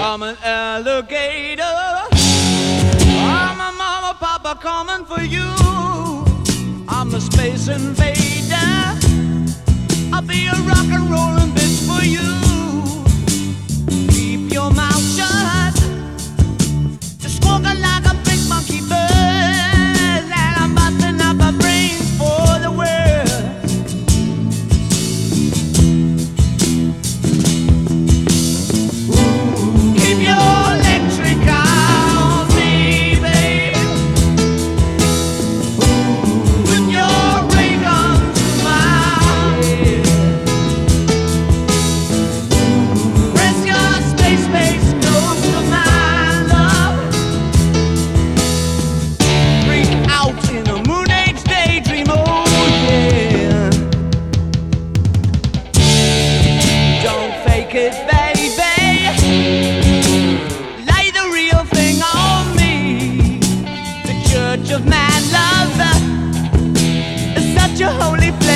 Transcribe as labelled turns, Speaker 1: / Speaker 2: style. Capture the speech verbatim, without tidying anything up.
Speaker 1: I'm an alligator. I'm a mama, papa coming for you. I'm a space invader. I'll be a rock and rollin' bitch for you. Keep your mouth shut. Just squawking like a big monkey bird. And I'm busting up a brain for the world. Keep your electric eye on me, babe. With your ray gun to my head. Press your space base close to my love. Freak out in a moon age daydream, oh yeah. Don't fake it, baby. Lay the real thing on me. The church of mad love is such a holy place.